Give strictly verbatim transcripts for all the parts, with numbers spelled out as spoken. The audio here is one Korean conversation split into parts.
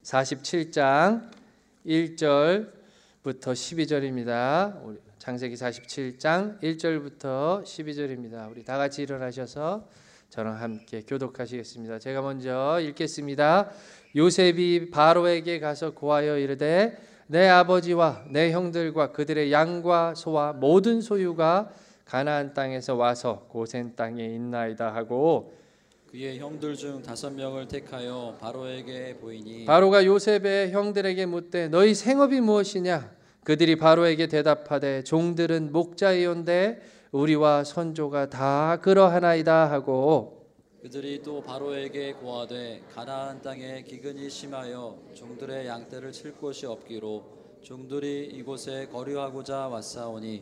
사십칠 장 일 절부터 십이 절입니다. 창세기 사십칠 장 일 절부터 십이 절입니다. 우리 다 같이 일어나셔서 저랑 함께 교독하시겠습니다. 제가 먼저 읽겠습니다. 요셉이 바로에게 가서 고하여 이르되 내 아버지와 내 형들과 그들의 양과 소와 모든 소유가 가나안 땅에서 와서 고센 땅에 있나이다 하고 그의 형들 중 다섯 명을 택하여 바로에게 보이니 바로가 요셉의 형들에게 묻되 너희 생업이 무엇이냐? 그들이 바로에게 대답하되 종들은 목자이온데 우리와 선조가 다 그러하나이다 하고 그들이 또 바로에게 고하되 가나안 땅에 기근이 심하여 종들의 양떼를 칠 곳이 없기로 종들이 이곳에 거류하고자 왔사오니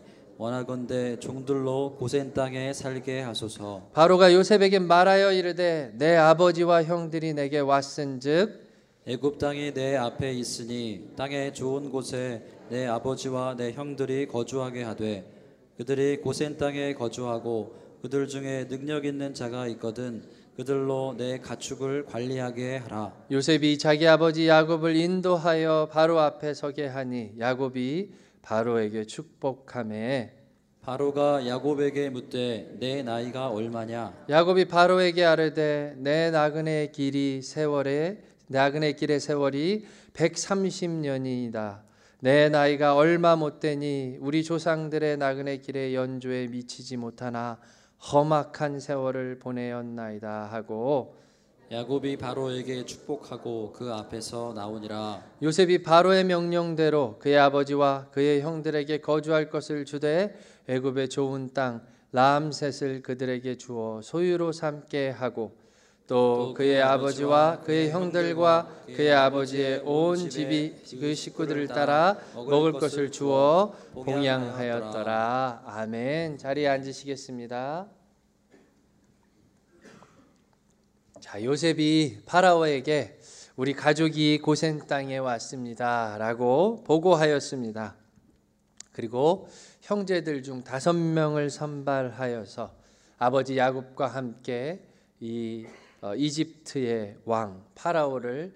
원하건대 종들로 고센 땅에 살게 하소서. 바로가 요셉에게 말하여 이르되 내 아버지와 형들이 내게 왔은즉 애굽 땅이 내 앞에 있으니 땅의 좋은 곳에 내 아버지와 내 형들이 거주하게 하되 그들이 고센 땅에 거주하고 그들 중에 능력 있는 자가 있거든 그들로 내 가축을 관리하게 하라. 요셉이 자기 아버지 야곱을 인도하여 바로 앞에 서게 하니 야곱이 바로에게 축복하매 바로가 야곱에게 묻되 내 나이가 얼마냐? 야곱이 바로에게 아뢰되 내 나그네 길이 세월에 나그네 길의 세월이 백삼십 년이다. 내 나이가 얼마 못되니 우리 조상들의 나그네 길의 연조에 미치지 못하나 험악한 세월을 보내었나이다 하고 야곱이 바로에게 축복하고 그 앞에서 나오니라. 요셉이 바로의 명령대로 그의 아버지와 그의 형들에게 거주할 것을 주되 애굽의 좋은 땅 람셋을 그들에게 주어 소유로 삼게 하고 또 그의 아버지와 그의 형들과 그의 아버지의 온 집이 그 식구들을 따라 먹을 것을 주어 봉양하였더라. 아멘. 자리에 앉으시겠습니다. 자, 요셉이 파라오에게 우리 가족이 고센 땅에 왔습니다 라고 보고하였습니다. 그리고 형제들 중 다섯 명을 선발하여서 아버지 야곱과 함께 이 어, 이집트의 왕 파라오를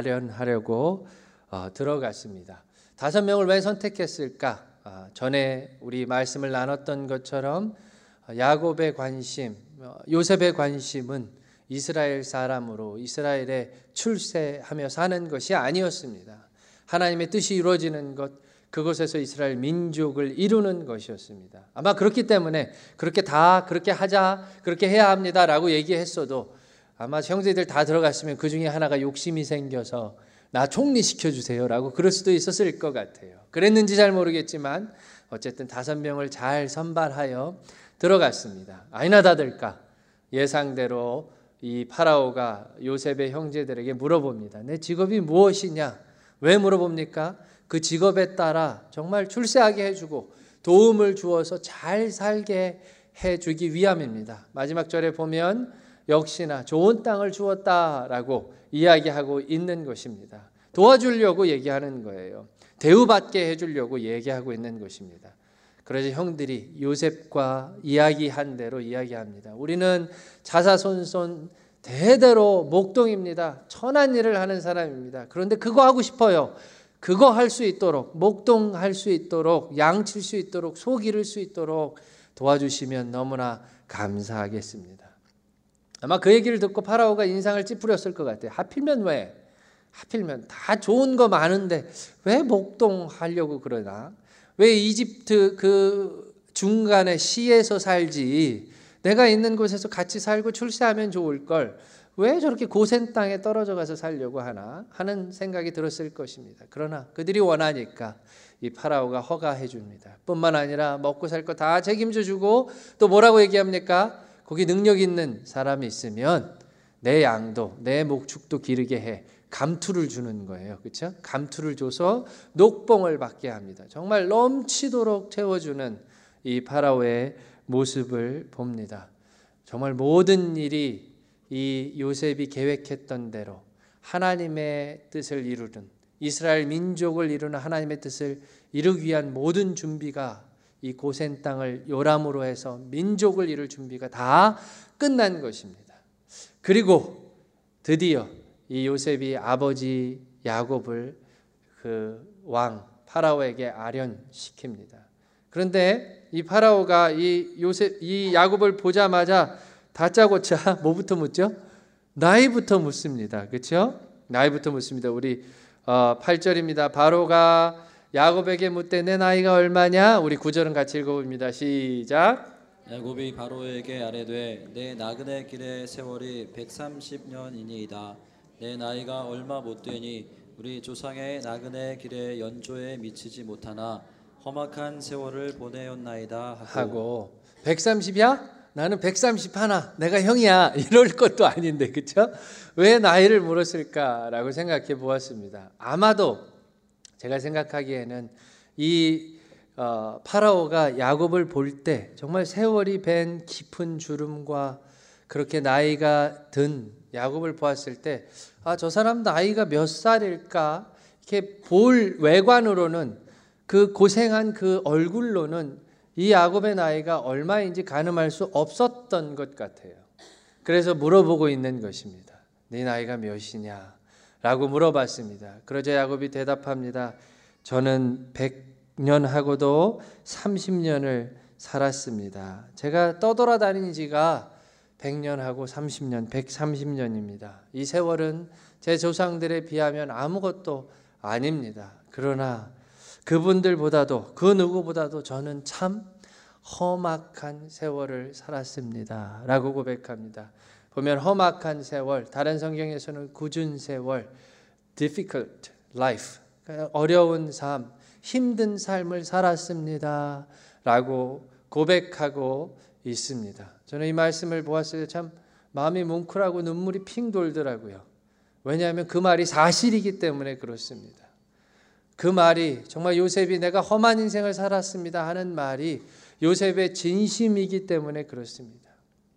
아련하려고 어, 들어갔습니다. 다섯 명을 왜 선택했을까? 어, 전에 우리 말씀을 나눴던 것처럼 어, 야곱의 관심, 어, 요셉의 관심은 이스라엘 사람으로 이스라엘에 출세하며 사는 것이 아니었습니다. 하나님의 뜻이 이루어지는 것, 그곳에서 이스라엘 민족을 이루는 것이었습니다. 아마 그렇기 때문에 그렇게 다 그렇게 하자, 그렇게 해야 합니다라고 얘기했어도 아마 형제들 다 들어갔으면 그 중에 하나가 욕심이 생겨서 나 총리시켜 주세요라고 그럴 수도 있었을 것 같아요. 그랬는지 잘 모르겠지만 어쨌든 다섯 명을 잘 선발하여 들어갔습니다. 아니나 다를까 예상대로 이 파라오가 요셉의 형제들에게 물어봅니다. 내 직업이 무엇이냐? 왜 물어봅니까? 그 직업에 따라 정말 출세하게 해주고 도움을 주어서 잘 살게 해주기 위함입니다. 마지막 절에 보면 역시나 좋은 땅을 주었다라고 이야기하고 있는 것입니다. 도와주려고 얘기하는 거예요. 대우받게 해주려고 얘기하고 있는 것입니다. 그래서 형들이 요셉과 이야기한 대로 이야기합니다. 우리는 자사손손 대대로 목동입니다. 천한 일을 하는 사람입니다. 그런데 그거 하고 싶어요. 그거 할 수 있도록, 목동할 수 있도록, 양칠 수 있도록, 소 기를 수 있도록 도와주시면 너무나 감사하겠습니다. 아마 그 얘기를 듣고 파라오가 인상을 찌푸렸을 것 같아요. 하필이면 왜? 하필이면 다 좋은 거 많은데 왜 목동하려고 그러나? 왜 이집트 그 중간에 시에서 살지? 내가 있는 곳에서 같이 살고 출세하면 좋을 걸 왜 저렇게 고센 땅에 떨어져 가서 살려고 하나 하는 생각이 들었을 것입니다. 그러나 그들이 원하니까 이 파라오가 허가해 줍니다. 뿐만 아니라 먹고 살 거 다 책임져 주고 또 뭐라고 얘기합니까? 거기 능력 있는 사람이 있으면 내 양도 내 목축도 기르게 해. 감투를 주는 거예요. 그렇죠? 감투를 줘서 녹봉을 받게 합니다. 정말 넘치도록 채워주는 이 파라오의 모습을 봅니다. 정말 모든 일이 이 요셉이 계획했던 대로 하나님의 뜻을 이루는 이스라엘 민족을 이루는 하나님의 뜻을 이루기 위한 모든 준비가 이 고센 땅을 요람으로 해서 민족을 이룰 준비가 다 끝난 것입니다. 그리고 드디어 이 요셉이 아버지 야곱을 그 왕 파라오에게 아련시킵니다. 그런데 이 파라오가 이 요셉 이 야곱을 보자마자 다짜고짜 뭐부터 묻죠? 나이부터 묻습니다. 그렇죠? 나이부터 묻습니다. 우리 어, 팔 절입니다. 바로가 야곱에게 묻되 내 나이가 얼마냐? 우리 구 절은 같이 읽어봅니다. 시작. 야곱이 바로에게 아뢰되 내 나그네 길의 세월이 백삼십 년이니이다. 내 나이가 얼마 못 되니 우리 조상의 나그네 길의 연조에 미치지 못하나 험악한 세월을 보내었나이다 하고, 하고 백삼십이야? 나는 백삼십 하나. 내가 형이야. 이럴 것도 아닌데 그렇죠? 왜 나이를 물었을까라고 생각해 보았습니다. 아마도 제가 생각하기에는 이 어, 파라오가 야곱을 볼 때 정말 세월이 밴 깊은 주름과 그렇게 나이가 든 야곱을 보았을 때 아, 저 사람 나이가 몇 살일까? 이렇게 볼 외관으로는 그 고생한 그 얼굴로는 이 야곱의 나이가 얼마인지 가늠할 수 없었던 것 같아요. 그래서 물어보고 있는 것입니다. 네 나이가 몇이냐? 라고 물어봤습니다. 그러자 야곱이 대답합니다. 저는 백 년 하고도 삼십 년을 살았습니다. 제가 떠돌아다닌 지가 백 년하고 삼십 년, 백삼십 년입니다. 이 세월은 제 조상들에 비하면 아무것도 아닙니다. 그러나 그분들보다도 그 누구보다도 저는 참 험악한 세월을 살았습니다. 라고 고백합니다. 보면 험악한 세월, 다른 성경에서는 굳은 세월, difficult life, 어려운 삶, 힘든 삶을 살았습니다. 라고 고백하고 있습니다. 저는 이 말씀을 보았을 때 참 마음이 뭉클하고 눈물이 핑 돌더라고요. 왜냐하면 그 말이 사실이기 때문에 그렇습니다. 그 말이 정말 요셉이 내가 험한 인생을 살았습니다 하는 말이 요셉의 진심이기 때문에 그렇습니다.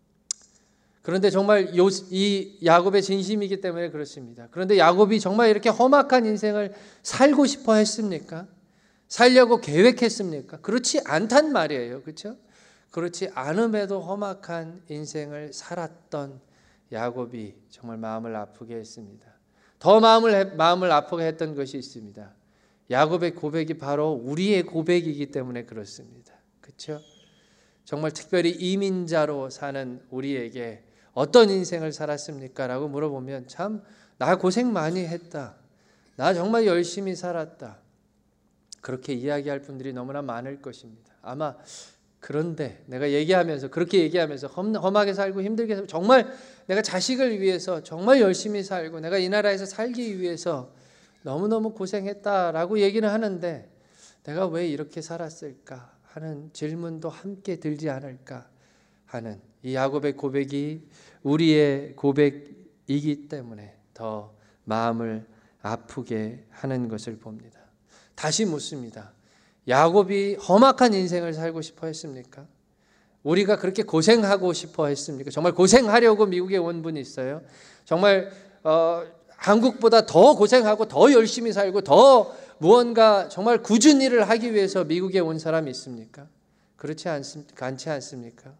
그런데 정말 요, 이 야곱의 진심이기 때문에 그렇습니다. 그런데 야곱이 정말 이렇게 험악한 인생을 살고 싶어 했습니까? 살려고 계획했습니까? 그렇지 않단 말이에요. 그렇죠? 그렇지 않음에도 험악한 인생을 살았던 야곱이 정말 마음을 아프게 했습니다. 더 마음을 마음을 아프게 했던 것이 있습니다. 야곱의 고백이 바로 우리의 고백이기 때문에 그렇습니다. 그렇죠? 정말 특별히 이민자로 사는 우리에게 어떤 인생을 살았습니까? 라고 물어보면 참 나 고생 많이 했다. 나 정말 열심히 살았다. 그렇게 이야기할 분들이 너무나 많을 것입니다. 아마 그런데 내가 얘기하면서 그렇게 얘기하면서 험, 험하게 살고 힘들게 살고 정말 내가 자식을 위해서 정말 열심히 살고 내가 이 나라에서 살기 위해서 너무너무 고생했다라고 얘기는 하는데 내가 왜 이렇게 살았을까 하는 질문도 함께 들지 않을까 하는 이 야곱의 고백이 우리의 고백이기 때문에 더 마음을 아프게 하는 것을 봅니다. 다시 묻습니다. 야곱이 험악한 인생을 살고 싶어 했습니까? 우리가 그렇게 고생하고 싶어 했습니까? 정말 고생하려고 미국에 온 분이 있어요. 정말 어, 한국보다 더 고생하고 더 열심히 살고 더 무언가 정말 굳은 일을 하기 위해서 미국에 온 사람이 있습니까? 그렇지 않습니까? 않지 않습니까?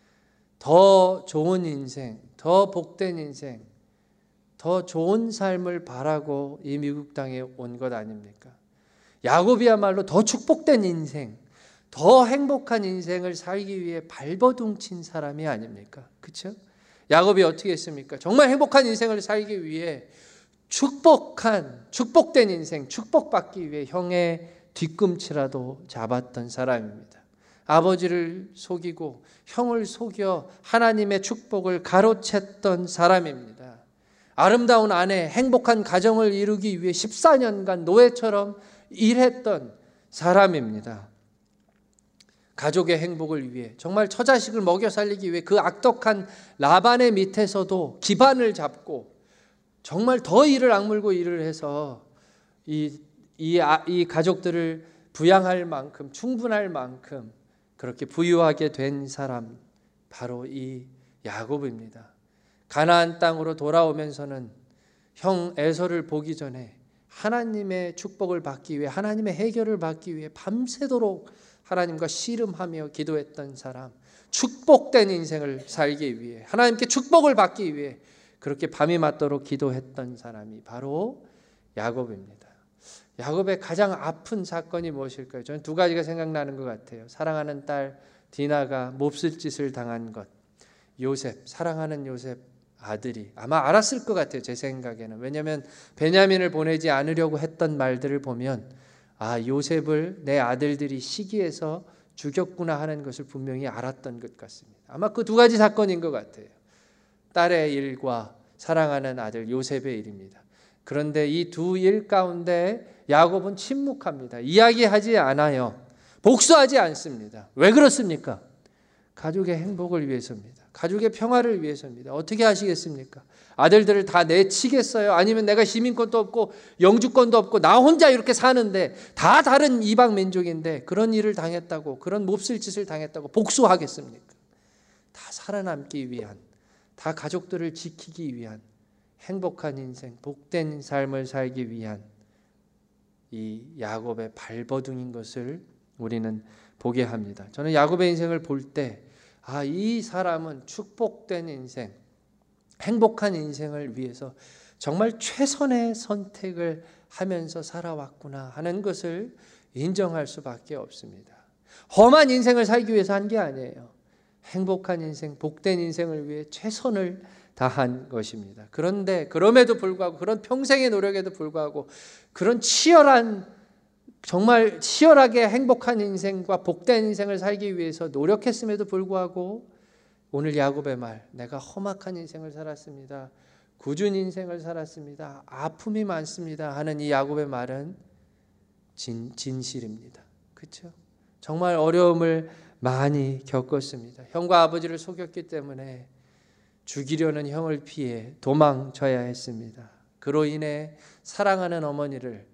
더 좋은 인생, 더 복된 인생, 더 좋은 삶을 바라고 이 미국 땅에 온 것 아닙니까? 야곱이야말로 더 축복된 인생, 더 행복한 인생을 살기 위해 발버둥친 사람이 아닙니까? 그렇죠? 야곱이 어떻게 했습니까? 정말 행복한 인생을 살기 위해 축복한, 축복된 인생, 축복받기 위해 형의 뒤꿈치라도 잡았던 사람입니다. 아버지를 속이고 형을 속여 하나님의 축복을 가로챘던 사람입니다. 아름다운 아내, 행복한 가정을 이루기 위해 십사 년간 노예처럼 일했던 사람입니다. 가족의 행복을 위해 정말 처자식을 먹여 살리기 위해 그 악독한 라반의 밑에서도 기반을 잡고 정말 더 이를 악물고 일을 해서 이, 이, 이 가족들을 부양할 만큼 충분할 만큼 그렇게 부유하게 된 사람 바로 이 야곱입니다. 가나안 땅으로 돌아오면서는 형 에서를 보기 전에 하나님의 축복을 받기 위해 하나님의 해결을 받기 위해 밤새도록 하나님과 씨름하며 기도했던 사람, 축복된 인생을 살기 위해 하나님께 축복을 받기 위해 그렇게 밤이 맞도록 기도했던 사람이 바로 야곱입니다. 야곱의 가장 아픈 사건이 무엇일까요? 저는 두 가지가 생각나는 것 같아요. 사랑하는 딸 디나가 몹쓸 짓을 당한 것, 요셉, 사랑하는 요셉 아들이 아마 알았을 것 같아요. 제 생각에는. 왜냐하면 베냐민을 보내지 않으려고 했던 말들을 보면 아, 요셉을 내 아들들이 시기해서 죽였구나 하는 것을 분명히 알았던 것 같습니다. 아마 그 두 가지 사건인 것 같아요. 딸의 일과 사랑하는 아들 요셉의 일입니다. 그런데 이 두 일 가운데 야곱은 침묵합니다. 이야기하지 않아요. 복수하지 않습니다. 왜 그렇습니까? 가족의 행복을 위해서입니다. 가족의 평화를 위해서입니다. 어떻게 하시겠습니까? 아들들을 다 내치겠어요? 아니면 내가 시민권도 없고 영주권도 없고 나 혼자 이렇게 사는데 다 다른 이방 민족인데 그런 일을 당했다고, 그런 몹쓸 짓을 당했다고 복수하겠습니까? 다 살아남기 위한, 다 가족들을 지키기 위한 행복한 인생, 복된 삶을 살기 위한 이 야곱의 발버둥인 것을 우리는 보게 합니다. 저는 야곱의 인생을 볼 때 아, 이 사람은 축복된 인생, 행복한 인생을 위해서 정말 최선의 선택을 하면서 살아왔구나 하는 것을 인정할 수밖에 없습니다. 험한 인생을 살기 위해서 한 게 아니에요. 행복한 인생, 복된 인생을 위해 최선을 다한 것입니다. 그런데 그럼에도 불구하고, 그런 평생의 노력에도 불구하고, 그런 치열한, 정말 치열하게 행복한 인생과 복된 인생을 살기 위해서 노력했음에도 불구하고 오늘 야곱의 말, 내가 험악한 인생을 살았습니다, 굳은 인생을 살았습니다, 아픔이 많습니다 하는 이 야곱의 말은 진, 진실입니다. 그렇죠? 정말 어려움을 많이 겪었습니다. 형과 아버지를 속였기 때문에 죽이려는 형을 피해 도망쳐야 했습니다. 그로 인해 사랑하는 어머니를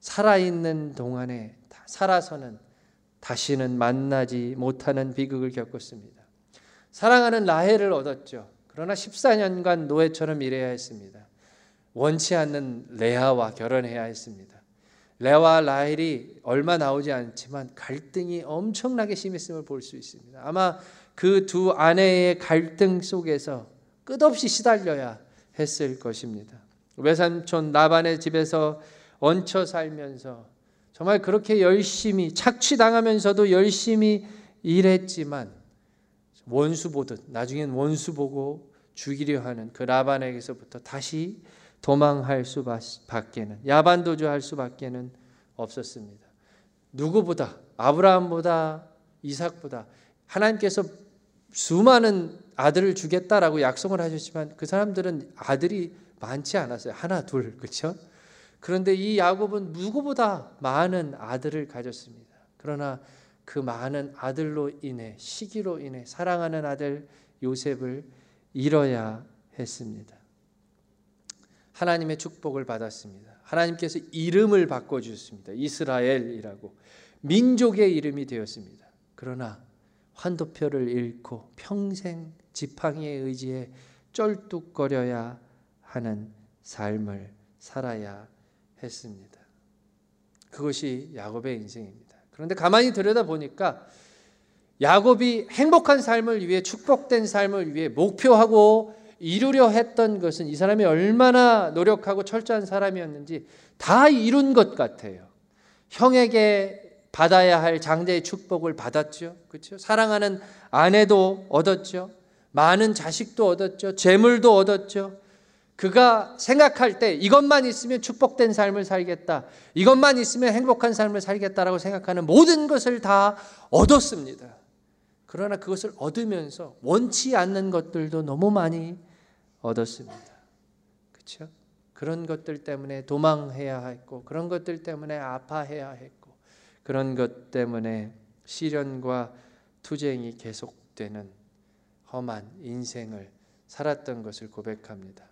살아있는 동안에 살아서는 다시는 만나지 못하는 비극을 겪었습니다. 사랑하는 라헬을 얻었죠. 그러나 십사 년간 노예처럼 일해야 했습니다. 원치 않는 레아와 결혼해야 했습니다. 레아와 라헬이 얼마 나오지 않지만 갈등이 엄청나게 심했음을 볼 수 있습니다. 아마 그 두 아내의 갈등 속에서 끝없이 시달려야 했을 것입니다. 외삼촌 라반의 집에서 얹혀 살면서 정말 그렇게 열심히 착취당하면서도 열심히 일했지만 원수 보듯 나중엔 원수 보고 죽이려 하는 그 라반에게서부터 다시 도망할 수밖에는, 야반도주할 수밖에는 없었습니다. 누구보다, 아브라함보다, 이삭보다 하나님께서 수많은 아들을 주겠다라고 약속을 하셨지만 그 사람들은 아들이 많지 않았어요. 하나, 둘, 그렇죠? 그런데 이 야곱은 누구보다 많은 아들을 가졌습니다. 그러나 그 많은 아들로 인해, 시기로 인해 사랑하는 아들 요셉을 잃어야 했습니다. 하나님의 축복을 받았습니다. 하나님께서 이름을 바꿔주셨습니다. 이스라엘이라고 민족의 이름이 되었습니다. 그러나 환도표를 잃고 평생 지팡이의 의지에 쩔뚝거려야 하는 삶을 살아야 했습니다. 그것이 야곱의 인생입니다. 그런데 가만히 들여다보니까 야곱이 행복한 삶을 위해, 축복된 삶을 위해 목표하고 이루려 했던 것은 이 사람이 얼마나 노력하고 철저한 사람이었는지 다 이룬 것 같아요. 형에게 받아야 할 장자의 축복을 받았죠. 그렇죠? 사랑하는 아내도 얻었죠. 많은 자식도 얻었죠. 재물도 얻었죠. 그가 생각할 때 이것만 있으면 축복된 삶을 살겠다, 이것만 있으면 행복한 삶을 살겠다라고 생각하는 모든 것을 다 얻었습니다. 그러나 그것을 얻으면서 원치 않는 것들도 너무 많이 얻었습니다. 그렇죠? 그런 것들 때문에 도망해야 했고, 그런 것들 때문에 아파해야 했고, 그런 것 때문에 시련과 투쟁이 계속되는 험한 인생을 살았던 것을 고백합니다.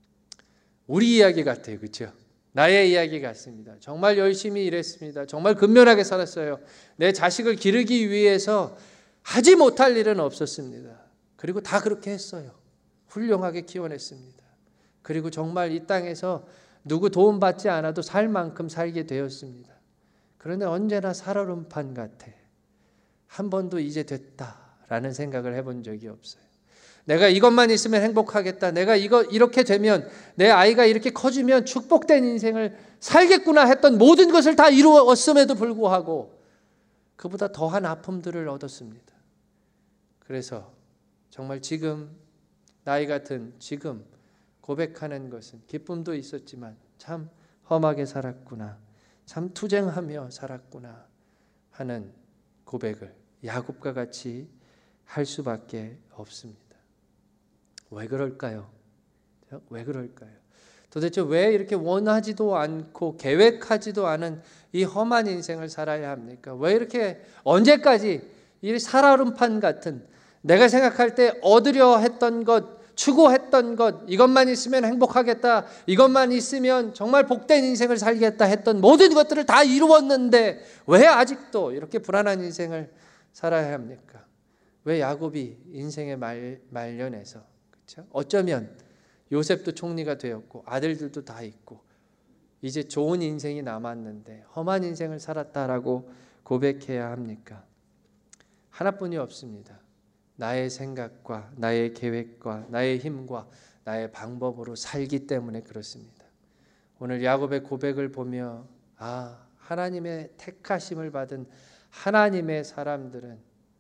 우리 이야기 같아요. 그렇죠? 나의 이야기 같습니다. 정말 열심히 일했습니다. 정말 근면하게 살았어요. 내 자식을 기르기 위해서 하지 못할 일은 없었습니다. 그리고 다 그렇게 했어요. 훌륭하게 키워냈습니다. 그리고 정말 이 땅에서 누구 도움받지 않아도 살 만큼 살게 되었습니다. 그런데 언제나 살얼음판 같아. 한 번도 이제 됐다라는 생각을 해본 적이 없어요. 내가 이것만 있으면 행복하겠다. 내가 이거 이렇게 되면, 내 아이가 이렇게 커지면 축복된 인생을 살겠구나 했던 모든 것을 다 이루었음에도 불구하고 그보다 더한 아픔들을 얻었습니다. 그래서 정말 지금, 나이 같은 지금 고백하는 것은 기쁨도 있었지만 참 험하게 살았구나, 참 투쟁하며 살았구나 하는 고백을 야곱과 같이 할 수밖에 없습니다. 왜 그럴까요? 왜 그럴까요? 도대체 왜 이렇게 원하지도 않고 계획하지도 않은 이 험한 인생을 살아야 합니까? 왜 이렇게 언제까지 이 살얼음판 같은, 내가 생각할 때 얻으려 했던 것, 추구했던 것, 이것만 있으면 행복하겠다, 이것만 있으면 정말 복된 인생을 살겠다 했던 모든 것들을 다 이루었는데 왜 아직도 이렇게 불안한 인생을 살아야 합니까? 왜 야곱이 인생의 말, 말년에서, 그렇죠? 어쩌면 요셉도 총리가 되었고 아들들도 다 있고 이제 좋은 인생이 남았는데 험한 인생을 살았다라고 고백해야 합니까? 하나뿐이 없습니다. 나의 생각과 나의 계획과 나의 힘과 나의 방법으로 살기 때문에 그렇습니다. 오늘 야곱의 고백을 보며 아, 하나님의 택하심을 받은 하나님의 사람들은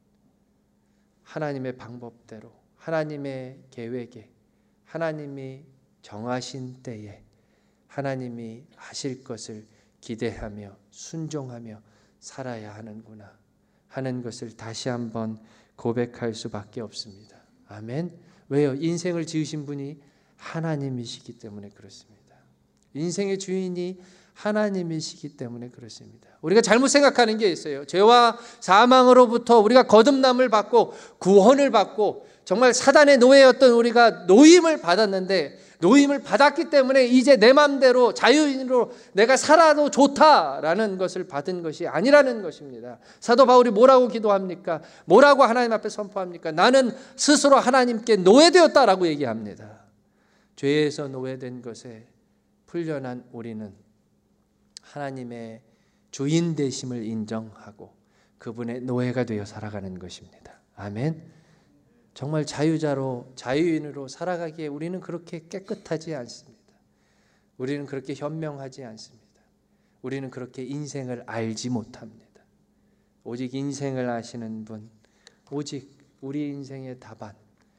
하나님의 방법대로, 하나님의 계획에, 하나님이 정하신 때에 하나님이 하실 것을 기대하며 순종하며 살아야 하는구나 하는 것을 다시 한번 고백할 수밖에 없습니다. 아멘. 왜요? 인생을 지으신 분이 하나님이시기 때문에 그렇습니다. 인생의 주인이 하나님이시기 때문에 그렇습니다. 우리가 잘못 생각하는 게 있어요. 죄와 사망으로부터 우리가 거듭남을 받고 구원을 받고 정말 사단의 노예였던 우리가 노임을 받았는데, 노임을 받았기 때문에 이제 내 맘대로 자유인으로 내가 살아도 좋다라는 것을 받은 것이 아니라는 것입니다. 사도 바울이 뭐라고 기도합니까? 뭐라고 하나님 앞에 선포합니까? 나는 스스로 하나님께 노예되었다라고 얘기합니다. 죄에서 노예된 것에 풀려난 우리는 하나님의 주인 되심을 인정하고 그분의 노예가 되어 살아가는 것입니다. 아멘. 정말 자유자로, 자유인으로 살아가기에 우리는 그렇게 깨끗하지 않습니다. 우리는 그렇게 현명하지 않습니다. 우리는 그렇게 인생을 알지 못합니다. 오직 인생을 아시는 분, 오직 우리 인생의 답안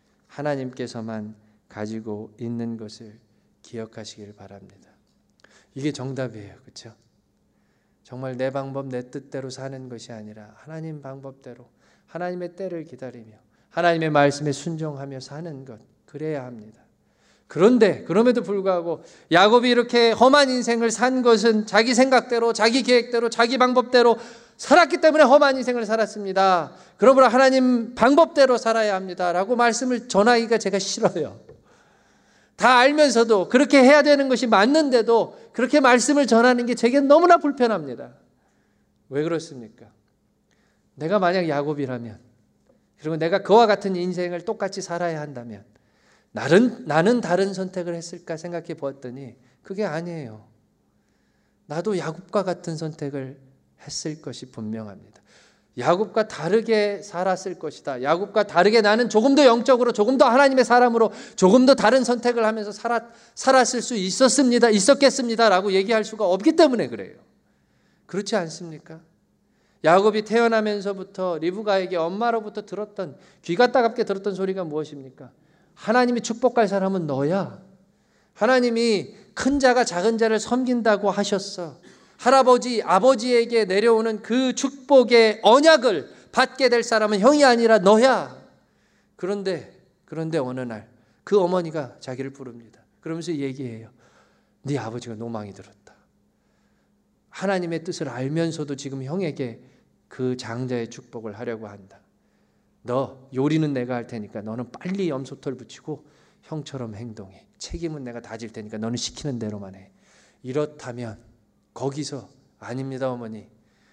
하나님께서만 가지고 있는 것을 기억하시길 바랍니다. 이게 정답이에요. 그렇죠? 정말 내 방법, 내 뜻대로 사는 것이 아니라 하나님 방법대로 하나님의 때를 기다리며 하나님의 말씀에 순종하며 사는 것, 그래야 합니다. 그런데 그럼에도 불구하고 야곱이 이렇게 험한 인생을 산 것은 자기 생각대로, 자기 계획대로, 자기 방법대로 살았기 때문에 험한 인생을 살았습니다. 그러므로 하나님 방법대로 살아야 합니다 라고 말씀을 전하기가 제가 싫어요. 다 알면서도 그렇게 해야 되는 것이 맞는데도 그렇게 말씀을 전하는 게 제게 너무나 불편합니다. 왜 그렇습니까? 내가 만약 야곱이라면, 그리고 내가 그와 같은 인생을 똑같이 살아야 한다면 나는, 나는 다른 선택을 했을까 생각해 보았더니 그게 아니에요. 나도 야곱과 같은 선택을 했을 것이 분명합니다. 야곱과 다르게 살았을 것이다. 야곱과 다르게 나는 조금 더 영적으로, 조금 더 하나님의 사람으로 조금 더 다른 선택을 하면서 살았, 살았을 수 있었습니다. 있었겠습니다 라고 얘기할 수가 없기 때문에 그래요. 그렇지 않습니까? 야곱이 태어나면서부터 리브가에게 엄마로부터 들었던, 귀가 따갑게 들었던 소리가 무엇입니까? 하나님이 축복할 사람은 너야. 하나님이 큰 자가 작은 자를 섬긴다고 하셨어. 할아버지, 아버지에게 내려오는 그 축복의 언약을 받게 될 사람은 형이 아니라 너야. 그런데 그런데 어느 날 그 어머니가 자기를 부릅니다. 그러면서 얘기해요. 네 아버지가 노망이 들었다. 하나님의 뜻을 알면서도 지금 형에게 그 장자의 축복을 하려고 한다. 너 요리는 내가 할 테니까 너는 빨리 염소털 붙이고 형처럼 행동해. 책임은 내가 다질 테니까 너는 시키는 대로만 해. 이렇다면 거기서 아닙니다 어머니.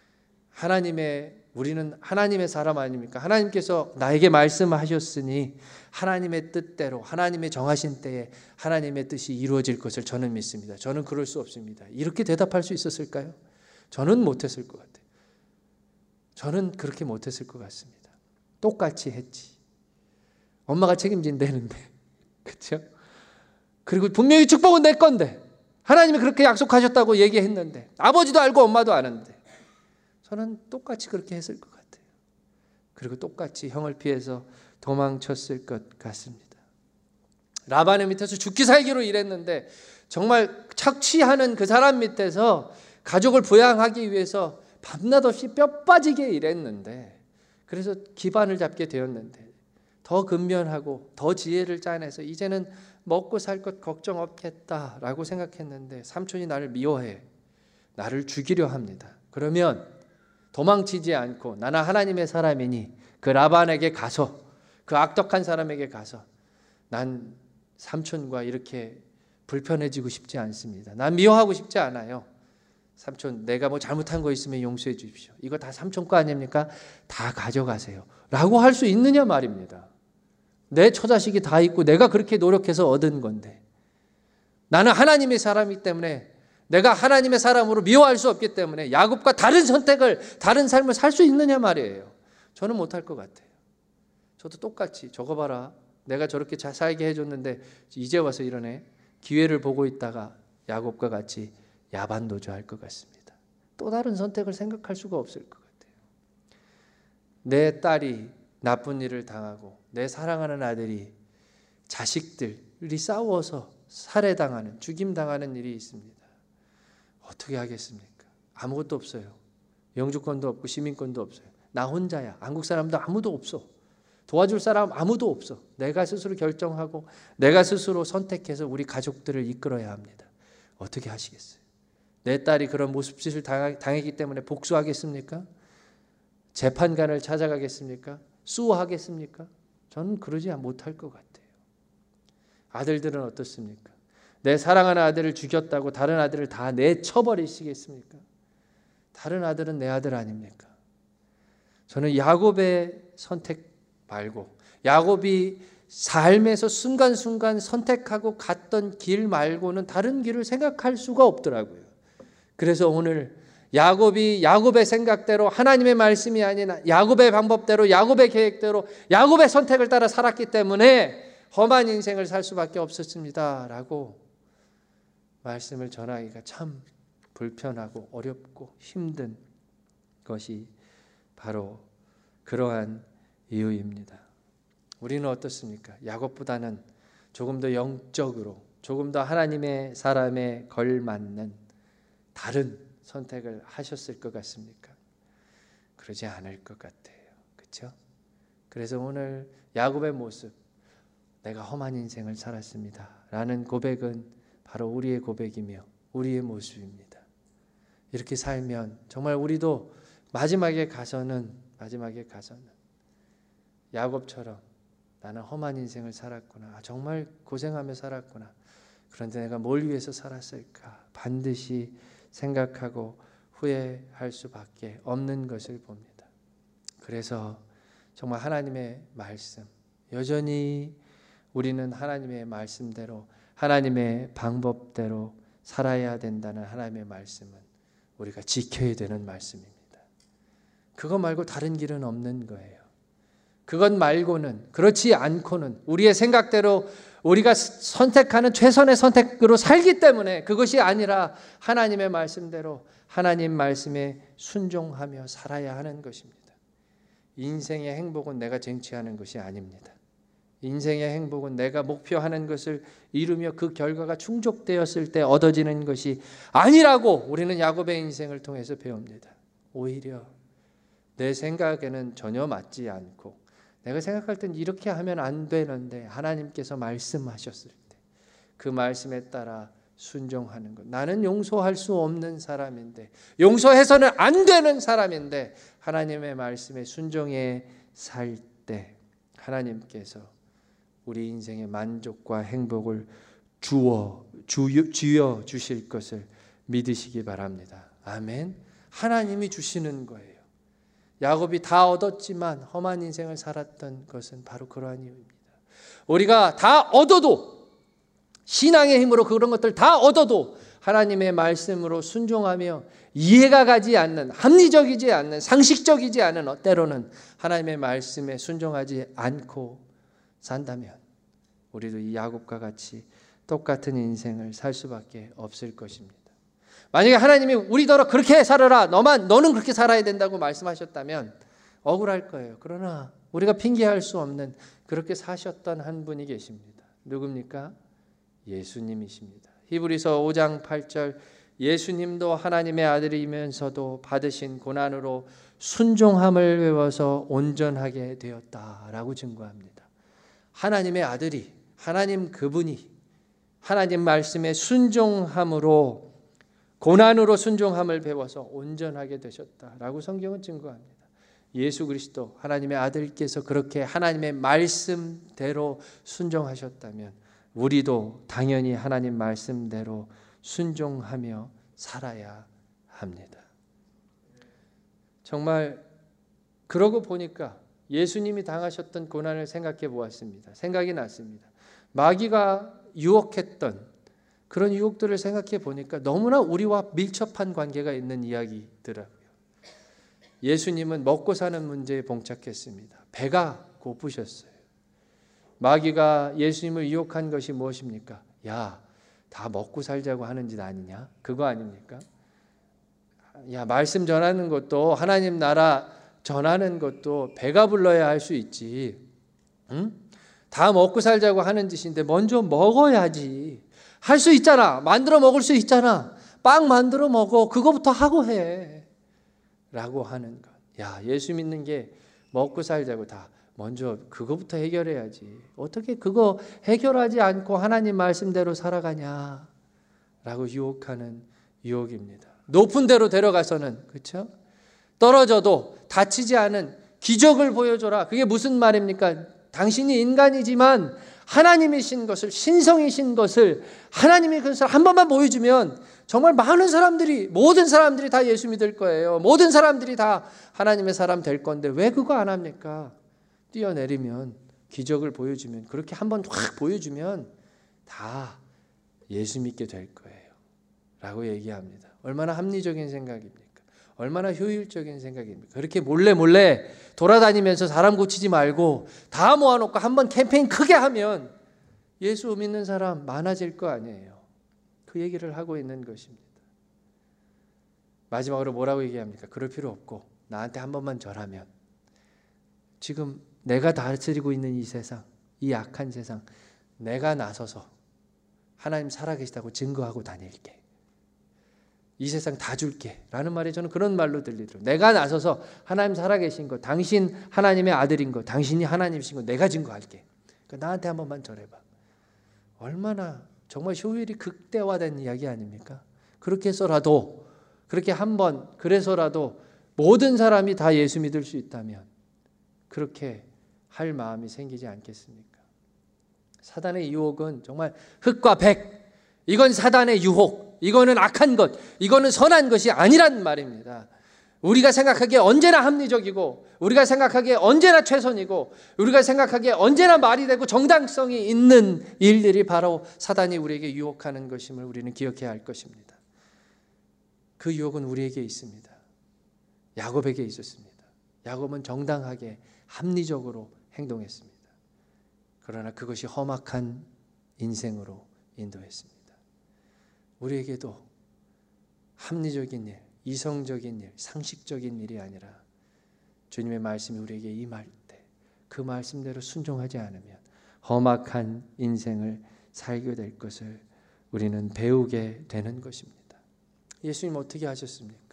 하나님의, 우리는 하나님의 사람 아닙니까? 하나님께서 나에게 말씀하셨으니 하나님의 뜻대로 하나님의 정하신 때에 하나님의 뜻이 이루어질 것을 저는 믿습니다. 저는 그럴 수 없습니다. 이렇게 대답할 수 있었을까요? 저는 못했을 것 같아요. 저는 그렇게 못했을 것 같습니다. 똑같이 했지. 엄마가 책임진다는데. 그렇죠? 그리고 분명히 축복은 내 건데 하나님이 그렇게 약속하셨다고 얘기했는데 아버지도 알고 엄마도 아는데 저는 똑같이 그렇게 했을 것 같아요. 그리고 똑같이 형을 피해서 도망쳤을 것 같습니다. 라반의 밑에서 죽기 살기로 일했는데 정말 착취하는 그 사람 밑에서 가족을 부양하기 위해서 밤낮 없이 뼈 빠지게 일했는데 그래서 기반을 잡게 되었는데 더 근면하고 더 지혜를 짜내서 이제는 먹고 살 것 걱정 없겠다라고 생각했는데 삼촌이 나를 미워해. 나를 죽이려 합니다. 그러면 도망치지 않고 나는 하나님의 사람이니 그 라반에게 가서 그 악독한 사람에게 가서 난 삼촌과 이렇게 불편해지고 싶지 않습니다. 난 미워하고 싶지 않아요. 삼촌 내가 뭐 잘못한 거 있으면 용서해 주십시오. 이거 다 삼촌 거 아닙니까? 다 가져가세요. 라고 할 수 있느냐 말입니다. 내 처자식이 다 있고 내가 그렇게 노력해서 얻은 건데 나는 하나님의 사람이기 때문에 내가 하나님의 사람으로 미워할 수 없기 때문에 야곱과 다른 선택을 다른 삶을 살 수 있느냐 말이에요. 저는 못할 것 같아요. 저도 똑같이 저거 봐라 내가 저렇게 잘 살게 해줬는데 이제 와서 이러네. 기회를 보고 있다가 야곱과 같이 야반도주할 것 같습니다. 또 다른 선택을 생각할 수가 없을 것 같아요. 내 딸이 나쁜 일을 당하고 내 사랑하는 아들이 자식들이 싸워서 살해당하는 죽임당하는 일이 있습니다. 어떻게 하겠습니까? 아무것도 없어요. 영주권도 없고 시민권도 없어요. 나 혼자야. 한국 사람도 아무도 없어. 도와줄 사람 아무도 없어. 내가 스스로 결정하고 내가 스스로 선택해서 우리 가족들을 이끌어야 합니다. 어떻게 하시겠어요? 내 딸이 그런 모습짓을 당했기 때문에 복수하겠습니까? 재판관을 찾아가겠습니까? 수호하겠습니까? 저는 그러지 못할 것 같아요. 아들들은 어떻습니까? 내 사랑하는 아들을 죽였다고 다른 아들을 다 내쳐버리시겠습니까? 다른 아들은 내 아들 아닙니까? 저는 야곱의 선택 말고 야곱이 삶에서 순간순간 선택하고 갔던 길 말고는 다른 길을 생각할 수가 없더라고요. 그래서 오늘 야곱이 야곱의 생각대로 하나님의 말씀이 아닌 야곱의 방법대로 야곱의 계획대로 야곱의 선택을 따라 살았기 때문에 험한 인생을 살 수밖에 없었습니다 라고 말씀을 전하기가 참 불편하고 어렵고 힘든 것이 바로 그러한 이유입니다. 우리는 어떻습니까? 야곱보다는 조금 더 영적으로 조금 더 하나님의 사람에 걸맞는 다른 선택을 하셨을 것 같습니까? 그러지 않을 것 같아요. 그렇죠? 그래서 오늘 야곱의 모습, 내가 험한 인생을 살았습니다 라는 고백은 바로 우리의 고백이며 우리의 모습입니다. 이렇게 살면 정말 우리도 마지막에 가서는 마지막에 가서는 야곱처럼 나는 험한 인생을 살았구나. 정말 고생하며 살았구나. 그런데 내가 뭘 위해서 살았을까? 반드시 생각하고 후회할 수밖에 없는 것을 봅니다. 그래서 정말 하나님의 말씀, 여전히 우리는 하나님의 말씀대로 하나님의 방법대로 살아야 된다는 하나님의 말씀은 우리가 지켜야 되는 말씀입니다. 그거 말고 다른 길은 없는 거예요. 그것 말고는 그렇지 않고는 우리의 생각대로 우리가 선택하는 최선의 선택으로 살기 때문에 그것이 아니라 하나님의 말씀대로 하나님 말씀에 순종하며 살아야 하는 것입니다. 인생의 행복은 내가 쟁취하는 것이 아닙니다. 인생의 행복은 내가 목표하는 것을 이루며 그 결과가 충족되었을 때 얻어지는 것이 아니라고 우리는 야곱의 인생을 통해서 배웁니다. 오히려 내 생각에는 전혀 맞지 않고 내가 생각할 땐 이렇게 하면 안 되는데 하나님께서 말씀하셨을 때 그 말씀에 따라 순종하는 것. 나는 용서할 수 없는 사람인데 용서해서는 안 되는 사람인데 하나님의 말씀에 순종해 살 때 하나님께서 우리 인생의 만족과 행복을 주어 주여, 주여 주실 것을 믿으시기 바랍니다. 아멘. 하나님이 주시는 거예요. 야곱이 다 얻었지만 험한 인생을 살았던 것은 바로 그러한 이유입니다. 우리가 다 얻어도 신앙의 힘으로 그런 것들 다 얻어도 하나님의 말씀으로 순종하며 이해가 가지 않는 합리적이지 않는 상식적이지 않은 때로는 하나님의 말씀에 순종하지 않고 산다면 우리도 이 야곱과 같이 똑같은 인생을 살 수밖에 없을 것입니다. 만약에 하나님이 우리더러 그렇게 살아라, 너만 너는 그렇게 살아야 된다고 말씀하셨다면 억울할 거예요. 그러나 우리가 핑계할 수 없는 그렇게 사셨던 한 분이 계십니다. 누굽니까? 예수님이십니다. 히브리서 오 장 팔 절, 예수님도 하나님의 아들이면서도 받으신 고난으로 순종함을 배워서 온전하게 되었다라고 증거합니다. 하나님의 아들이, 하나님 그분이 하나님 말씀에 순종함으로, 고난으로 순종함을 배워서 온전하게 되셨다라고 성경은 증거합니다. 예수 그리스도 하나님의 아들께서 그렇게 하나님의 말씀대로 순종하셨다면 우리도 당연히 하나님 말씀대로 순종하며 살아야 합니다. 정말 그러고 보니까 예수님이 당하셨던 고난을 생각해 보았습니다. 생각이 났습니다. 마귀가 유혹했던 그런 유혹들을 생각해 보니까 너무나 우리와 밀접한 관계가 있는 이야기더라고요. 예수님은 먹고 사는 문제에 봉착했습니다. 배가 고프셨어요. 마귀가 예수님을 유혹한 것이 무엇입니까? 야, 다 먹고 살자고 하는 짓 아니냐? 그거 아닙니까? 야, 말씀 전하는 것도, 하나님 나라 전하는 것도 배가 불러야 할 수 있지. 응? 다 먹고 살자고 하는 짓인데 먼저 먹어야지. 할 수 있잖아. 만들어 먹을 수 있잖아. 빵 만들어 먹어. 그거부터 하고 해. 라고 하는 것. 야, 예수 믿는 게 먹고 살자고 다 먼저 그거부터 해결해야지. 어떻게 그거 해결하지 않고 하나님 말씀대로 살아가냐? 라고 유혹하는 유혹입니다. 높은 데로 데려가서는, 그렇죠? 떨어져도 다치지 않은 기적을 보여줘라. 그게 무슨 말입니까? 당신이 인간이지만 하나님이신 것을, 신성이신 것을, 하나님이 그것을 한 번만 보여주면 정말 많은 사람들이, 모든 사람들이 다 예수 믿을 거예요. 모든 사람들이 다 하나님의 사람 될 건데 왜 그거 안 합니까? 뛰어내리면, 기적을 보여주면, 그렇게 한 번 확 보여주면 다 예수 믿게 될 거예요. 라고 얘기합니다. 얼마나 합리적인 생각입니까? 얼마나 효율적인 생각입니까? 그렇게 몰래 몰래 돌아다니면서 사람 고치지 말고 다 모아놓고 한번 캠페인 크게 하면 예수 믿는 사람 많아질 거 아니에요. 그 얘기를 하고 있는 것입니다. 마지막으로 뭐라고 얘기합니까? 그럴 필요 없고 나한테 한 번만 절하면, 지금 내가 다스리고 있는 이 세상, 이 악한 세상, 내가 나서서 하나님 살아계시다고 증거하고 다닐게. 이 세상 다 줄게 라는 말이 저는 그런 말로 들리더라고요. 내가 나서서 하나님 살아계신 거, 당신 하나님의 아들인 거, 당신이 하나님이신 거 내가 증거할게. 그러니까 나한테 한 번만 절해봐. 얼마나 정말 효율이 극대화된 이야기 아닙니까? 그렇게 해서라도, 그렇게 한번 그래서라도 모든 사람이 다 예수 믿을 수 있다면 그렇게 할 마음이 생기지 않겠습니까? 사단의 유혹은 정말 흑과 백, 이건 사단의 유혹, 이거는 악한 것, 이거는 선한 것이 아니란 말입니다. 우리가 생각하기에 언제나 합리적이고, 우리가 생각하기에 언제나 최선이고, 우리가 생각하기에 언제나 말이 되고 정당성이 있는 일들이 바로 사단이 우리에게 유혹하는 것임을 우리는 기억해야 할 것입니다. 그 유혹은 우리에게 있습니다. 야곱에게 있었습니다. 야곱은 정당하게 합리적으로 행동했습니다. 그러나 그것이 험악한 인생으로 인도했습니다. 우리에게도 합리적인 일, 이성적인 일, 상식적인 일이 아니라 주님의 말씀이 우리에게 임할 때 그 말씀대로 순종하지 않으면 험악한 인생을 살게 될 것을 우리는 배우게 되는 것입니다. 예수님 어떻게 하셨습니까?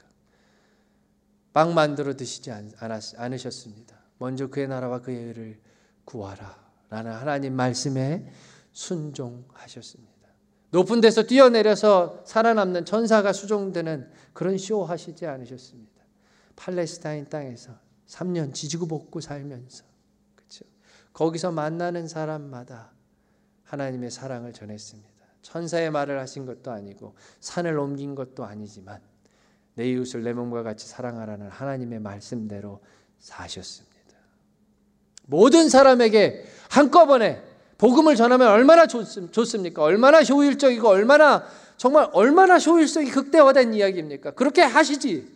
빵 만들어 드시지 않으셨습니다. 먼저 그의 나라와 그의 의를 구하라 라는 하나님 말씀에 순종하셨습니다. 높은 데서 뛰어내려서 살아남는 천사가 수종되는 그런 쇼 하시지 않으셨습니다. 팔레스타인 땅에서 삼 년 지지고 볶고 살면서, 그렇죠? 거기서 만나는 사람마다 하나님의 사랑을 전했습니다. 천사의 말을 하신 것도 아니고 산을 옮긴 것도 아니지만 내 이웃을 내 몸과 같이 사랑하라는 하나님의 말씀대로 사셨습니다. 모든 사람에게 한꺼번에 복음을 전하면 얼마나 좋, 좋습니까? 얼마나 효율적이고 얼마나 정말 얼마나 효율성이 극대화된 이야기입니까? 그렇게 하시지.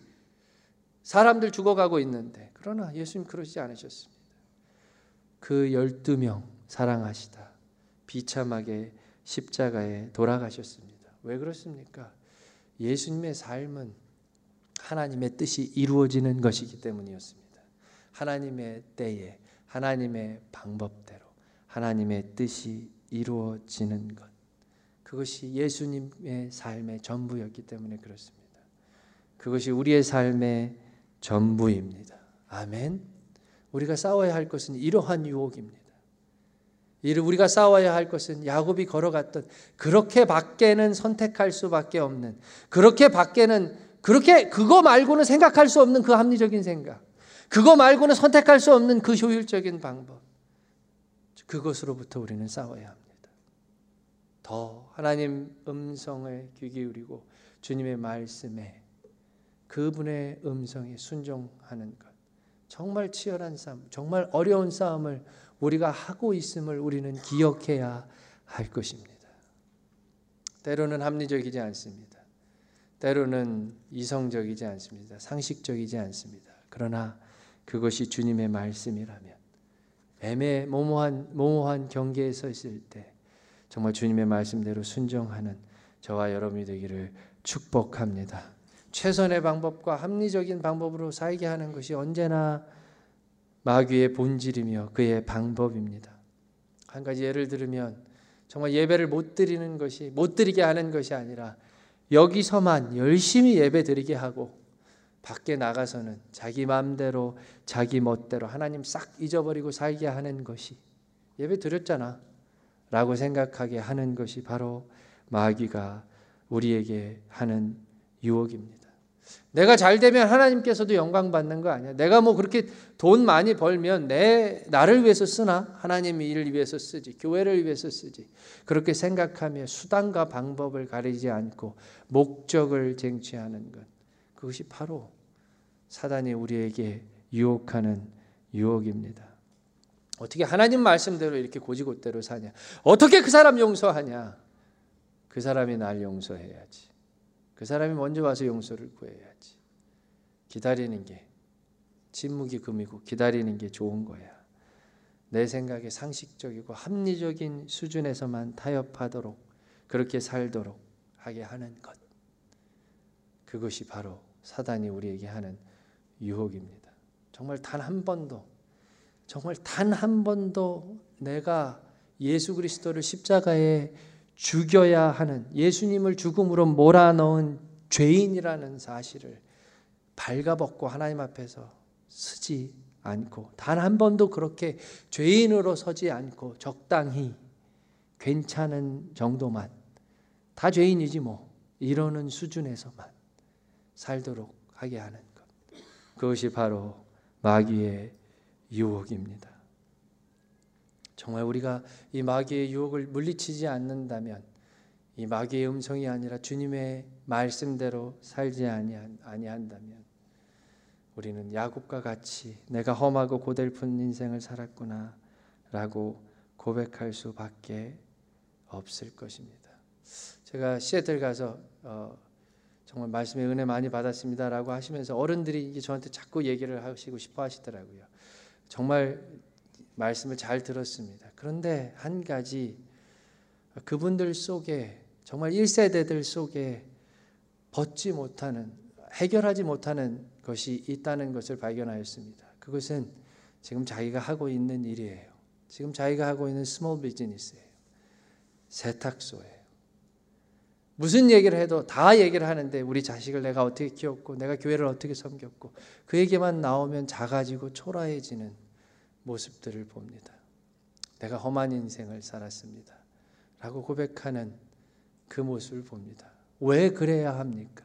사람들 죽어가고 있는데. 그러나 예수님 그러시지 않으셨습니다. 그 열두 명 사랑하시다 비참하게 십자가에 돌아가셨습니다. 왜 그렇습니까? 예수님의 삶은 하나님의 뜻이 이루어지는 것이기 때문이었습니다. 하나님의 때에 하나님의 방법대로 하나님의 뜻이 이루어지는 것, 그것이 예수님의 삶의 전부였기 때문에 그렇습니다. 그것이 우리의 삶의 전부입니다. 아멘. 우리가 싸워야 할 것은 이러한 유혹입니다. 우리가 싸워야 할 것은 야곱이 걸어갔던 그렇게 밖에는 선택할 수밖에 없는, 그렇게 밖에는 그렇게 그거 말고는 생각할 수 없는 그 합리적인 생각, 그거 말고는 선택할 수 없는 그 효율적인 방법, 그것으로부터 우리는 싸워야 합니다. 더 하나님 음성에 귀 기울이고 주님의 말씀에, 그분의 음성에 순종하는 것, 정말 치열한 싸움, 정말 어려운 싸움을 우리가 하고 있음을 우리는 기억해야 할 것입니다. 때로는 합리적이지 않습니다. 때로는 이성적이지 않습니다. 상식적이지 않습니다. 그러나 그것이 주님의 말씀이라면, 애매모호한 모호한 경계에 서 있을 때 정말 주님의 말씀대로 순종하는 저와 여러분이 되기를 축복합니다. 최선의 방법과 합리적인 방법으로 살게 하는 것이 언제나 마귀의 본질이며 그의 방법입니다. 한 가지 예를 들으면, 정말 예배를 못 드리는 것이, 못 드리게 하는 것이 아니라 여기서만 열심히 예배 드리게 하고 밖에 나가서는 자기 마음대로 자기 멋대로 하나님 싹 잊어버리고 살게 하는 것이, 예배 드렸잖아 라고 생각하게 하는 것이 바로 마귀가 우리에게 하는 유혹입니다. 내가 잘 되면 하나님께서도 영광 받는 거 아니야. 내가 뭐 그렇게 돈 많이 벌면 내 나를 위해서 쓰나? 하나님 일을 위해서 쓰지, 교회를 위해서 쓰지. 그렇게 생각하며 수단과 방법을 가리지 않고 목적을 쟁취하는 것, 그것이 바로 사단이 우리에게 유혹하는 유혹입니다. 어떻게 하나님 말씀대로 이렇게 고지곳대로 사냐? 어떻게 그 사람 용서하냐? 그 사람이 날 용서해야지. 그 사람이 먼저 와서 용서를 구해야지. 기다리는 게 침묵이 금이고 기다리는 게 좋은 거야. 내 생각에 상식적이고 합리적인 수준에서만 타협하도록, 그렇게 살도록 하게 하는 것, 그것이 바로 사단이 우리에게 하는 유혹입니다. 정말 단 한 번도, 정말 단 한 번도 내가 예수 그리스도를 십자가에 죽여야 하는, 예수님을 죽음으로 몰아넣은 죄인이라는 사실을 발가벗고 하나님 앞에서 서지 않고, 단 한 번도 그렇게 죄인으로 서지 않고 적당히 괜찮은 정도만, 다 죄인이지 뭐 이러는 수준에서만 살도록 하게 하는 것, 그것이 바로 마귀의 유혹입니다. 정말 우리가 이 마귀의 유혹을 물리치지 않는다면, 이 마귀의 음성이 아니라 주님의 말씀대로 살지 아니한다면 우리는 야곱과 같이 내가 험하고 고달픈 인생을 살았구나 라고 고백할 수밖에 없을 것입니다. 제가 시애틀 가서 어, 정말 말씀의 은혜 많이 받았습니다 라고 하시면서 어른들이 저한테 자꾸 얘기를 하시고 싶어 하시더라고요. 정말 말씀을 잘 들었습니다. 그런데 한 가지, 그분들 속에, 정말 일 세대들 속에 벗지 못하는, 해결하지 못하는 것이 있다는 것을 발견하였습니다. 그것은 지금 자기가 하고 있는 일이에요. 지금 자기가 하고 있는 스몰 비즈니스예요. 세탁소예요. 무슨 얘기를 해도 다 얘기를 하는데, 우리 자식을 내가 어떻게 키웠고 내가 교회를 어떻게 섬겼고, 그 얘기만 나오면 작아지고 초라해지는 모습들을 봅니다. 내가 험한 인생을 살았습니다 라고 고백하는 그 모습을 봅니다. 왜 그래야 합니까?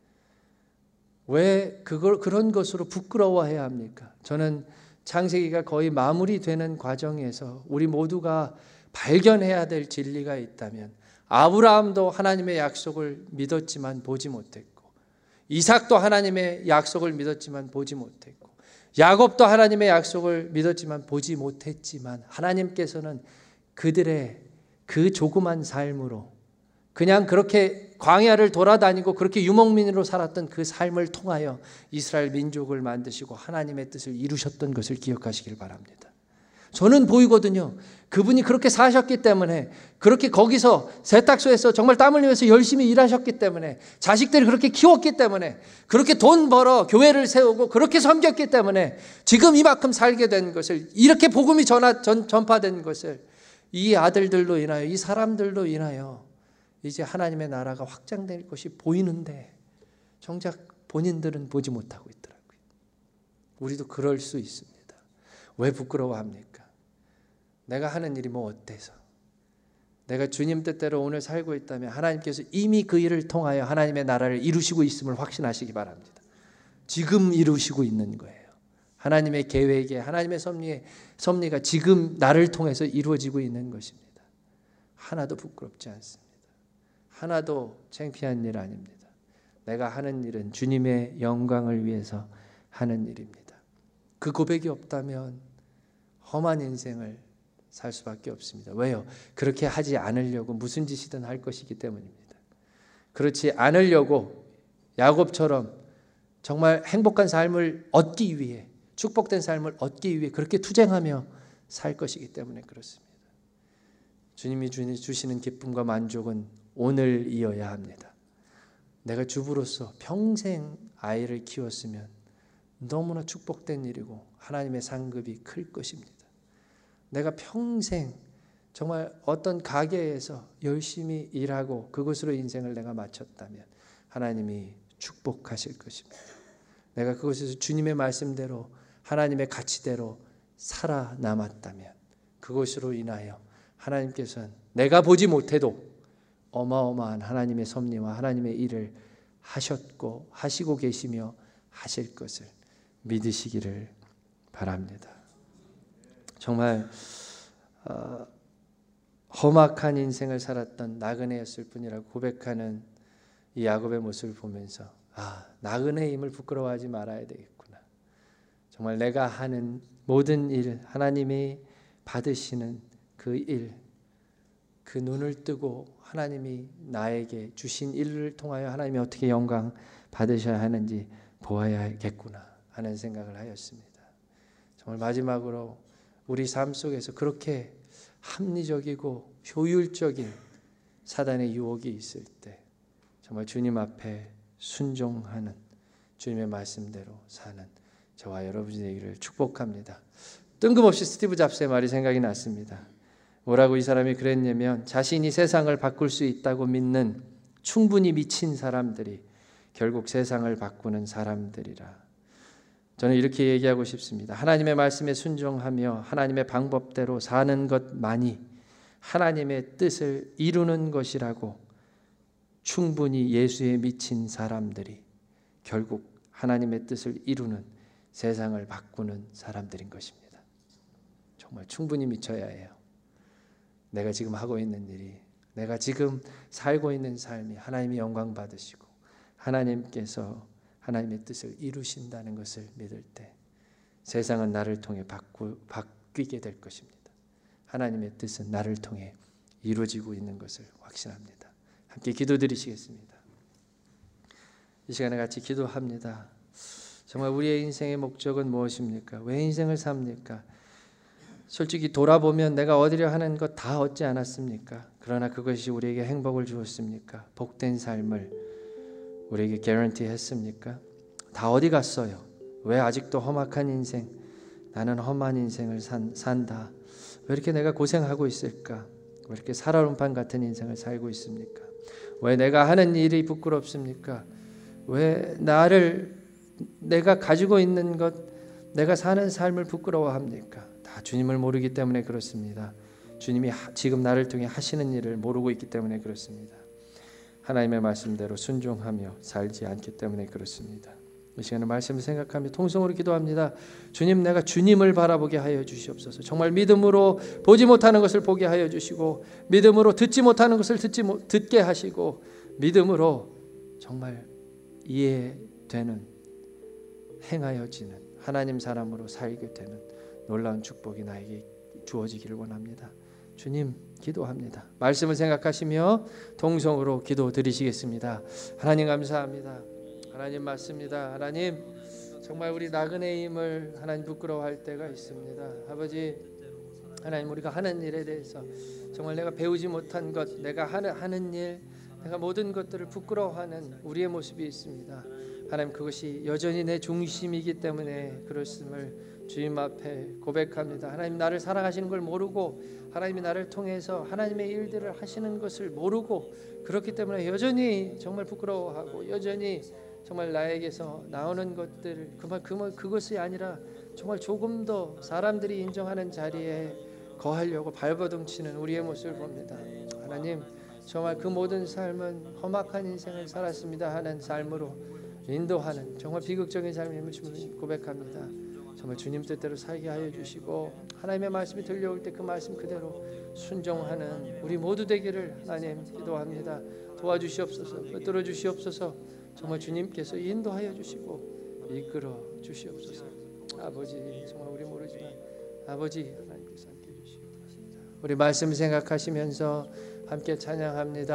왜 그걸 그런 것으로 부끄러워해야 합니까? 저는 창세기가 거의 마무리되는 과정에서 우리 모두가 발견해야 될 진리가 있다면, 아브라함도 하나님의 약속을 믿었지만 보지 못했고, 이삭도 하나님의 약속을 믿었지만 보지 못했고, 야곱도 하나님의 약속을 믿었지만 보지 못했지만, 하나님께서는 그들의 그 조그만 삶으로, 그냥 그렇게 광야를 돌아다니고 그렇게 유목민으로 살았던 그 삶을 통하여 이스라엘 민족을 만드시고 하나님의 뜻을 이루셨던 것을 기억하시길 바랍니다. 저는 보이거든요. 그분이 그렇게 사셨기 때문에, 그렇게 거기서 세탁소에서 정말 땀 흘리면서 열심히 일하셨기 때문에, 자식들이 그렇게 키웠기 때문에, 그렇게 돈 벌어 교회를 세우고 그렇게 섬겼기 때문에 지금 이만큼 살게 된 것을, 이렇게 복음이 전하, 전, 전파된 것을 이 아들들로 인하여, 이 사람들로 인하여 이제 하나님의 나라가 확장될 것이 보이는데 정작 본인들은 보지 못하고 있더라고요. 우리도 그럴 수 있습니다. 왜 부끄러워합니까? 내가 하는 일이 뭐 어때서? 내가 주님 뜻대로 오늘 살고 있다면 하나님께서 이미 그 일을 통하여 하나님의 나라를 이루시고 있음을 확신하시기 바랍니다. 지금 이루시고 있는 거예요. 하나님의 계획에, 하나님의 섭리에, 섭리가 지금 나를 통해서 이루어지고 있는 것입니다. 하나도 부끄럽지 않습니다. 하나도 창피한 일 아닙니다. 내가 하는 일은 주님의 영광을 위해서 하는 일입니다. 그 고백이 없다면 험한 인생을 살 수밖에 없습니다. 왜요? 그렇게 하지 않으려고 무슨 짓이든 할 것이기 때문입니다. 그렇지 않으려고 야곱처럼 정말 행복한 삶을 얻기 위해, 축복된 삶을 얻기 위해 그렇게 투쟁하며 살 것이기 때문에 그렇습니다. 주님이 주시는 기쁨과 만족은 오늘이어야 합니다. 내가 주부로서 평생 아이를 키웠으면 너무나 축복된 일이고 하나님의 상급이 클 것입니다. 내가 평생 정말 어떤 가게에서 열심히 일하고 그것으로 인생을 내가 마쳤다면 하나님이 축복하실 것입니다. 내가 그것에서 주님의 말씀대로 하나님의 가치대로 살아남았다면 그것으로 인하여 하나님께서는 내가 보지 못해도 어마어마한 하나님의 섭리와 하나님의 일을 하셨고 하시고 계시며 하실 것을 믿으시기를 바랍니다. 정말 어, 험악한 인생을 살았던 나그네였을 뿐이라고 고백하는 이 야곱의 모습을 보면서 아, 나그네임을 부끄러워하지 말아야 되겠구나. 정말 내가 하는 모든 일, 하나님이 받으시는 그 일, 그 눈을 뜨고 하나님이 나에게 주신 일을 통하여 하나님이 어떻게 영광 받으셔야 하는지 보아야겠구나 하는 생각을 하였습니다. 정말 마지막으로 우리 삶 속에서 그렇게 합리적이고 효율적인 사단의 유혹이 있을 때 정말 주님 앞에 순종하는, 주님의 말씀대로 사는 저와 여러분이 되기를 축복합니다. 뜬금없이 스티브 잡스의 말이 생각이 났습니다. 뭐라고 이 사람이 그랬냐면, 자신이 세상을 바꿀 수 있다고 믿는 충분히 미친 사람들이 결국 세상을 바꾸는 사람들이라. 저는 이렇게 얘기하고 싶습니다. 하나님의 말씀에 순종하며 하나님의 방법대로 사는 것만이 하나님의 뜻을 이루는 것이라고 충분히 예수에 미친 사람들이 결국 하나님의 뜻을 이루는, 세상을 바꾸는 사람들인 것입니다. 정말 충분히 미쳐야 해요. 내가 지금 하고 있는 일이, 내가 지금 살고 있는 삶이 하나님이 영광 받으시고 하나님께서 하나님의 뜻을 이루신다는 것을 믿을 때 세상은 나를 통해 바꾸, 바뀌게 될 것입니다. 하나님의 뜻은 나를 통해 이루어지고 있는 것을 확신합니다. 함께 기도드리시겠습니다. 이 시간에 같이 기도합니다. 정말 우리의 인생의 목적은 무엇입니까? 왜 인생을 삽니까? 솔직히 돌아보면 내가 얻으려 하는 것 다 얻지 않았습니까? 그러나 그것이 우리에게 행복을 주었습니까? 복된 삶을 우리에게 개런티 했습니까? 다 어디 갔어요? 왜 아직도 험악한 인생, 나는 험한 인생을 산, 산다. 왜 이렇게 내가 고생하고 있을까? 왜 이렇게 살얼음판 같은 인생을 살고 있습니까? 왜 내가 하는 일이 부끄럽습니까? 왜 나를, 내가 가지고 있는 것, 내가 사는 삶을 부끄러워합니까? 다 주님을 모르기 때문에 그렇습니다. 주님이 지금 나를 통해 하시는 일을 모르고 있기 때문에 그렇습니다. 하나님의 말씀대로 순종하며 살지 않기 때문에 그렇습니다. 이 시간에 말씀을 생각하며 통성으로 기도합니다. 주님, 내가 주님을 바라보게 하여 주시옵소서. 정말 믿음으로 보지 못하는 것을 보게 하여 주시고, 믿음으로 듣지 못하는 것을 듣지 못, 듣게 하시고, 믿음으로 정말 이해되는, 행하여지는 하나님 사람으로 살게 되는 놀라운 축복이 나에게 주어지기를 원합니다. 주님, 기도합니다. 말씀을 생각하시며 동성으로 기도 드리시겠습니다. 하나님 감사합니다. 하나님 맞습니다. 하나님, 정말 우리 나그네임을 하나님 부끄러워할 때가 있습니다. 아버지, 하나님, 우리가 하는 일에 대해서 정말 내가 배우지 못한 것, 내가 하는, 하는 일, 내가 모든 것들을 부끄러워하는 우리의 모습이 있습니다. 하나님, 그것이 여전히 내 중심이기 때문에 그렇음을 주님 앞에 고백합니다. 하나님, 나를 사랑하시는 걸 모르고 하나님이 나를 통해서 하나님의 일들을 하시는 것을 모르고 그렇기 때문에 여전히 정말 부끄러워하고 여전히 정말 나에게서 나오는 것들 그말 그말 그것이 아니라 정말 조금 더 사람들이 인정하는 자리에 거하려고 발버둥치는 우리의 모습을 봅니다. 하나님, 정말 그 모든 삶은 험악한 인생을 살았습니다 하는 삶으로 인도하는 정말 비극적인 삶임을 주님 고백합니다. 정말 주님 뜻대로 살게 하여 주시고 하나님의 말씀이 들려올 때 그 말씀 그대로 순종하는 우리 모두 되기를 하나님 기도합니다. 도와주시옵소서, 붙들어 주시옵소서. 정말 주님께서 인도하여 주시고 이끌어 주시옵소서. 아버지, 정말 우리 모르지만 아버지 하나님께서 함께 해주시옵소서. 우리 말씀 생각하시면서 함께 찬양합니다.